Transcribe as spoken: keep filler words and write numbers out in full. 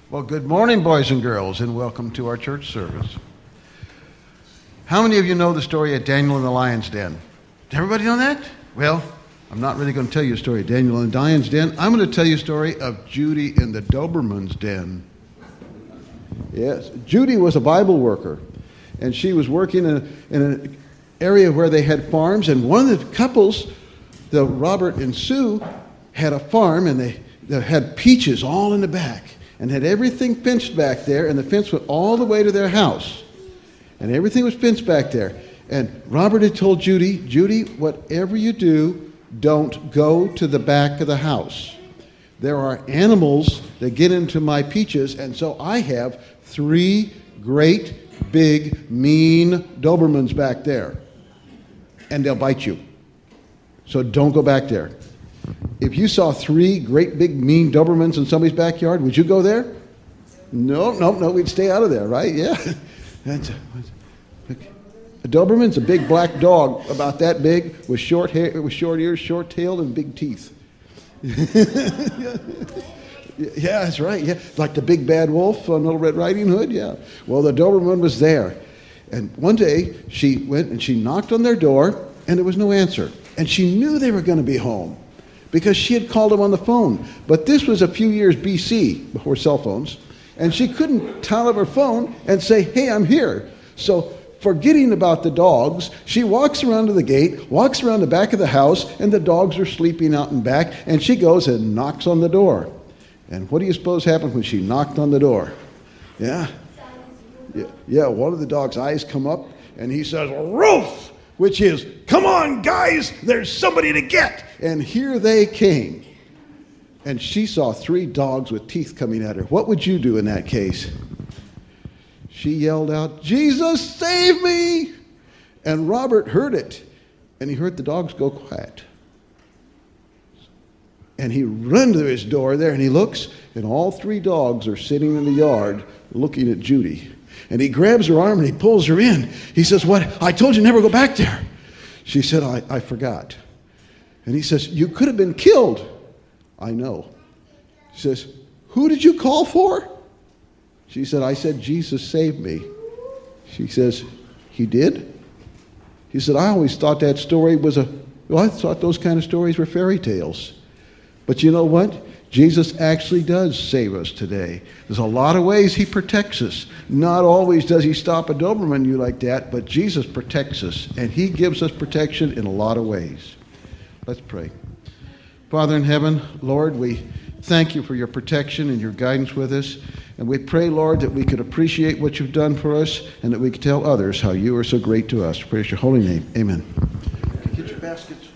Well, good morning, boys and girls, and welcome to our church service. How many of you know the story of Daniel in the lion's den? Does everybody know that? Well, I'm not really going to tell you a story of Daniel in the lion's den. I'm going to tell you a story of Judy in the Doberman's den. Yes, Judy was a Bible worker, and she was working in, a, in an area where they had farms, and one of the couples, the Robert and Sue, had a farm, and they, they had peaches all in the back, and had everything fenced back there, and the fence went all the way to their house. And everything was fenced back there. And Robert had told Judy, Judy, whatever you do, don't go to the back of the house. There are animals that get into my peaches, and so I have three great, big, mean Dobermans back there. And they'll bite you. So don't go back there. If you saw three great, big, mean Dobermans in somebody's backyard, would you go there? No, no, no, we'd stay out of there, right? Yeah. That's a, a Doberman's a big black dog, about that big, with short hair, with short ears, short tail, and big teeth. Yeah, that's right. Yeah, like the big bad wolf on Little Red Riding Hood. Yeah. Well, the Doberman was there, and one day she went and she knocked on their door, and there was no answer, and she knew they were going to be home, because she had called them on the phone. But this was a few years B C, before cell phones, and she couldn't tell up her phone and say, hey, I'm here. So forgetting about the dogs, she walks around to the gate, walks around the back of the house, and the dogs are sleeping out in back, and she goes and knocks on the door. And what do you suppose happened when she knocked on the door? Yeah? Yeah, yeah, one of the dog's eyes come up, and he says, Roof! Which is, come on, guys, there's somebody to get. And here they came. And she saw three dogs with teeth coming at her. What would you do in that case? She yelled out, Jesus, save me! And Robert heard it, and he heard the dogs go quiet. And he runs to his door there, and he looks, and all three dogs are sitting in the yard looking at Judy. And he grabs her arm and he pulls her in. He says, what? I told you never go back there. She said, I, I forgot. And he says, you could have been killed. I know. She says, who did you call for? She said, I said, Jesus saved me. She says, he did? He said, I always thought that story was a, well, I thought those kind of stories were fairy tales. But you know what? Jesus actually does save us today. There's a lot of ways he protects us. Not always does he stop a Doberman you like that, but Jesus protects us, and he gives us protection in a lot of ways. Let's pray. Father in heaven, Lord, we thank you for your protection and your guidance with us, and we pray, Lord, that we could appreciate what you've done for us and that we could tell others how you are so great to us. Praise your holy name. Amen. Okay, get your baskets.